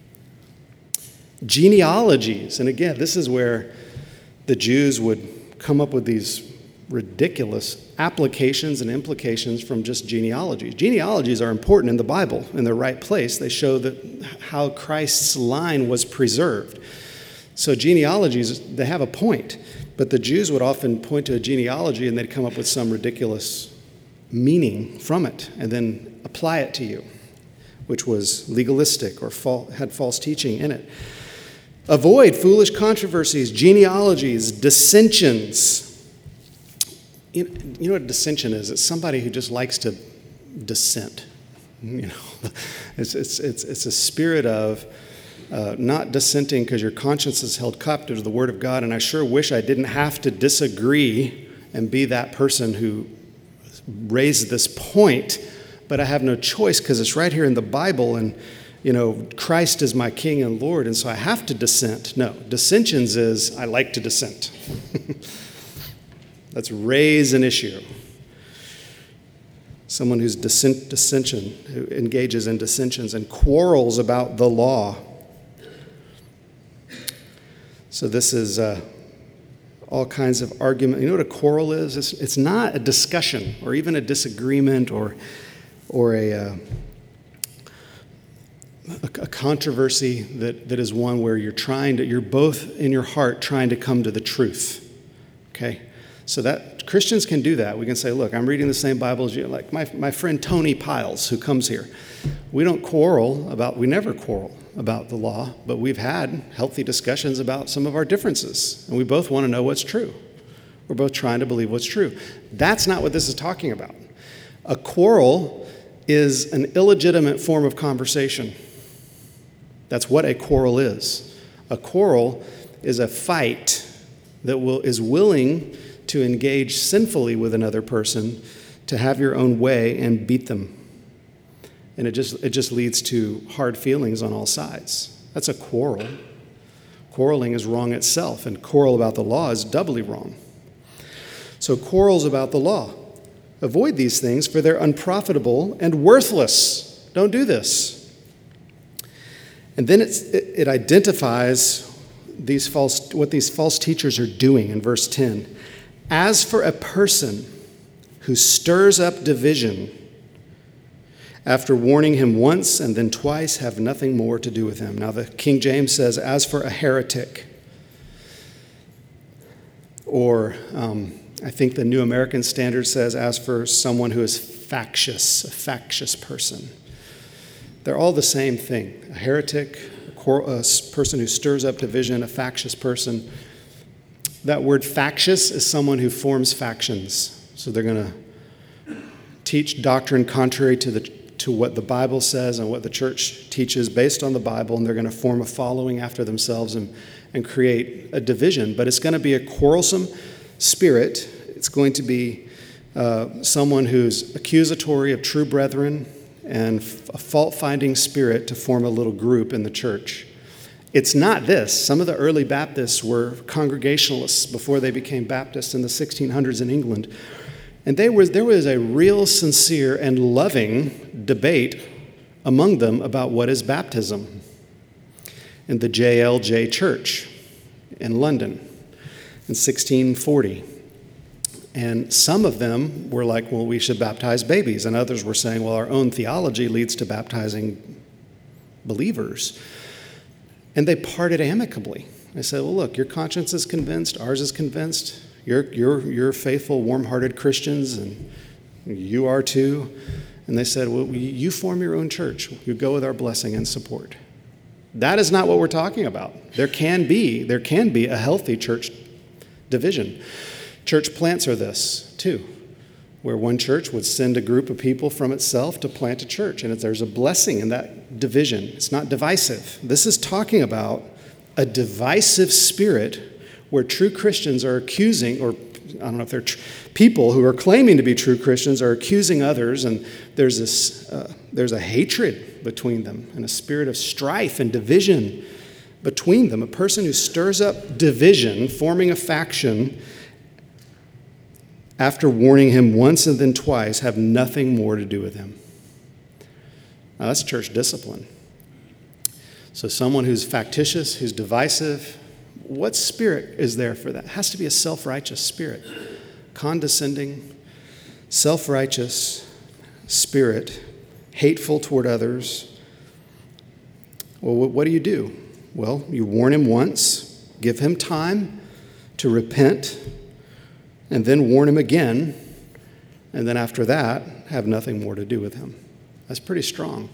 Genealogies, and again, this is where the Jews would come up with these ridiculous applications and implications from just genealogies. Genealogies are important in the Bible in their right place. They show that how Christ's line was preserved. So genealogies, they have a point, but the Jews would often point to a genealogy and they'd come up with some ridiculous meaning from it and then apply it to you, which was legalistic or had false teaching in it. Avoid foolish controversies, genealogies, dissensions. You know what a dissension is? It's somebody who just likes to dissent. You know, it's a spirit of not dissenting because your conscience is held captive to the Word of God. And I sure wish I didn't have to disagree and be that person who raised this point, but I have no choice because it's right here in the Bible, and you know, Christ is my King and Lord, and so I have to dissent. No, dissensions is I like to dissent. Let's raise an issue. Someone who's dissension, who engages in dissensions and quarrels about the law. So this is all kinds of argument. You know what a quarrel is? It's not a discussion or even a disagreement or a controversy that is one where you're both in your heart trying to come to the truth. Okay? So that Christians can do that. We can say, look, I'm reading the same Bible as you. Like my friend Tony Piles, who comes here. We never quarrel about the law, but we've had healthy discussions about some of our differences. And we both want to know what's true. We're both trying to believe what's true. That's not what this is talking about. A quarrel is an illegitimate form of conversation. That's what a quarrel is. A quarrel is a fight that is willing to engage sinfully with another person, to have your own way and beat them. And it just leads to hard feelings on all sides. That's a quarrel. Quarreling is wrong itself, and quarrel about the law is doubly wrong. So quarrels about the law. Avoid these things, for they're unprofitable and worthless. Don't do this. And then it identifies what these false teachers are doing in verse 10. As for a person who stirs up division, after warning him once and then twice, have nothing more to do with him. Now the King James says, as for a heretic. Or I think the New American Standard says, as for someone who is factious, a factious person. They're all the same thing. A heretic, a person who stirs up division, a factious person. That word factious is someone who forms factions. So they're going to teach doctrine contrary to what the Bible says and what the church teaches based on the Bible, and they're going to form a following after themselves and create a division. But it's going to be a quarrelsome spirit. It's going to be someone who's accusatory of true brethren and a fault-finding spirit to form a little group in the church. It's not this. Some of the early Baptists were Congregationalists before they became Baptists in the 1600s in England. And there was a real sincere and loving debate among them about what is baptism in the JLJ Church in London in 1640. And some of them were like, well, we should baptize babies. And others were saying, well, our own theology leads to baptizing believers. And they parted amicably. They said, well, look, your conscience is convinced, ours is convinced. You're faithful, warm-hearted Christians, and you are too. And they said, well, you form your own church. You go with our blessing and support. That is not what we're talking about. There can be a healthy church division. Church plants are this, too, where one church would send a group of people from itself to plant a church, and there's a blessing in that division. It's not divisive. This is talking about a divisive spirit where true Christians are accusing, or I don't know if they're people who are claiming to be true Christians are accusing others, and there's a hatred between them and a spirit of strife and division between them. A person who stirs up division, forming a faction, after warning him once and then twice, have nothing more to do with him. Now, that's church discipline. So someone who's factitious, who's divisive, what spirit is there for that? It has to be a self-righteous spirit. Condescending, self-righteous spirit, hateful toward others. Well, what do? Well, you warn him once, give him time to repent, and then warn him again, and then after that, have nothing more to do with him. That's pretty strong.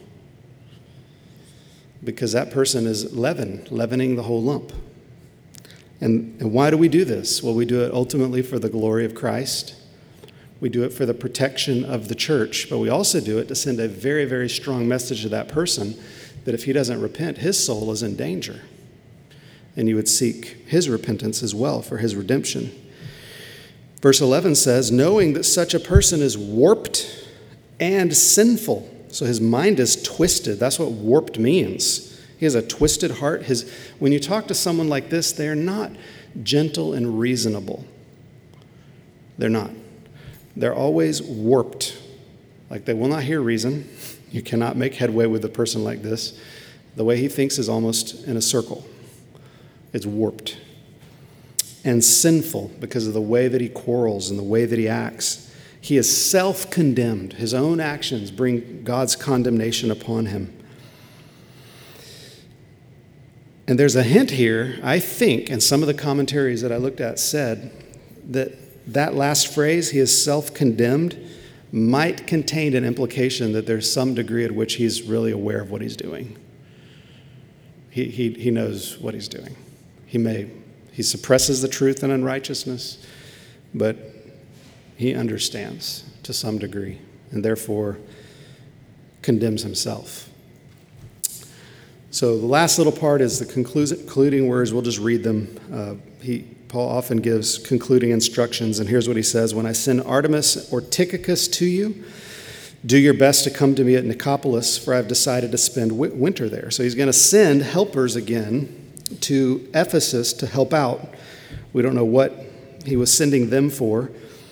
Because that person is leavening the whole lump. And why do we do this? Well, we do it ultimately for the glory of Christ. We do it for the protection of the church, but we also do it to send a very, very strong message to that person that if he doesn't repent, his soul is in danger. And you would seek his repentance as well for his redemption. Verse 11 says, knowing that such a person is warped and sinful. So his mind is twisted. That's what warped means. He has a twisted heart. When you talk to someone like this, they're not gentle and reasonable. They're not. They're always warped. Like they will not hear reason. You cannot make headway with a person like this. The way he thinks is almost in a circle. It's warped. and sinful because of the way that he quarrels and the way that he acts. He is self-condemned. His own actions bring God's condemnation upon him. And there's a hint here, I think, and some of the commentaries that I looked at said that last phrase, he is self-condemned, might contain an implication that there's some degree at which he's really aware of what he's doing. He knows what he's doing. He suppresses the truth and unrighteousness, but he understands to some degree and therefore condemns himself. So the last little part is the concluding words. We'll just read them. Paul often gives concluding instructions, and here's what he says: when I send Artemas or Tychicus to you, do your best to come to me at Nicopolis, for I've decided to spend winter there. So he's going to send helpers again to Ephesus to help out. We don't know what he was sending them for,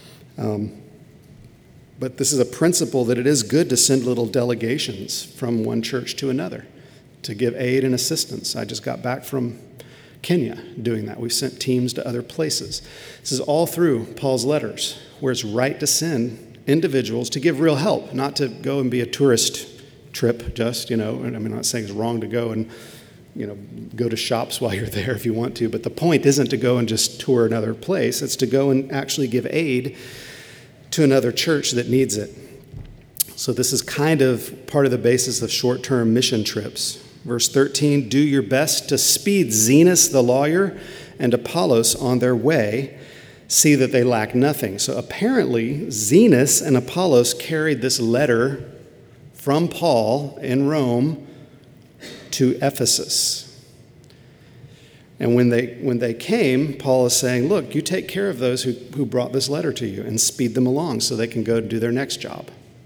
but this is a principle that it is good to send little delegations from one church to another to give aid and assistance. I just got back from Kenya doing that. We've sent teams to other places. This is all through Paul's letters, where it's right to send individuals to give real help, not to go and be a tourist trip just, and I'm not saying it's wrong to go and, go to shops while you're there if you want to, but the point isn't to go and just tour another place. It's to go and actually give aid to another church that needs it. So this is kind of part of the basis of short-term mission trips. Verse 13, do your best to speed Zenas the lawyer and Apollos on their way. See that they lack nothing. So apparently, Zenas and Apollos carried this letter from Paul in Rome to Ephesus. And when they came, Paul is saying, look, you take care of those who brought this letter to you and speed them along so they can go do their next job.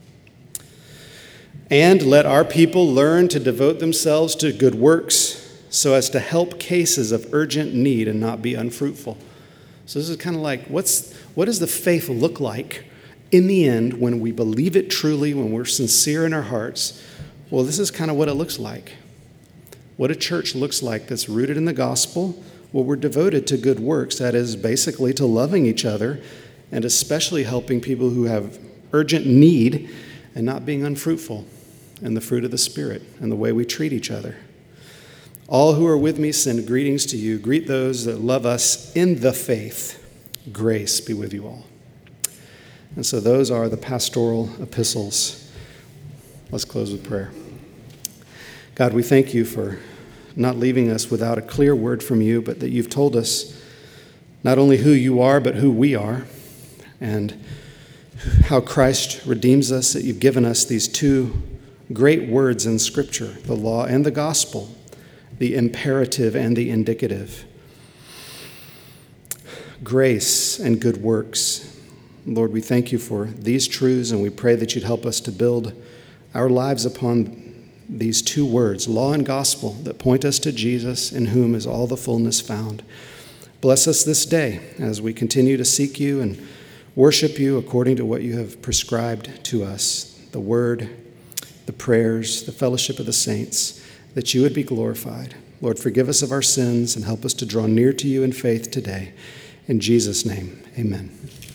And let our people learn to devote themselves to good works so as to help cases of urgent need and not be unfruitful. So this is kind of like, what does the faith look like in the end when we believe it truly, when we're sincere in our hearts? Well, this is kind of what it looks like. What a church looks like that's rooted in the gospel. Well, we're devoted to good works. That is basically to loving each other and especially helping people who have urgent need and not being unfruitful in the fruit of the Spirit and the way we treat each other. All who are with me send greetings to you. Greet those that love us in the faith. Grace be with you all. And so those are the pastoral epistles. Let's close with prayer. God, we thank you for not leaving us without a clear word from you, but that you've told us not only who you are, but who we are, and how Christ redeems us, that you've given us these two great words in Scripture, the law and the gospel, the imperative and the indicative. Grace and good works. Lord, we thank you for these truths, and we pray that you'd help us to build our lives upon these two words, law and gospel, that point us to Jesus, in whom is all the fullness found. Bless us this day as we continue to seek you and worship you according to what you have prescribed to us, the word, the prayers, the fellowship of the saints, that you would be glorified. Lord, forgive us of our sins and help us to draw near to you in faith today. In Jesus' name, amen.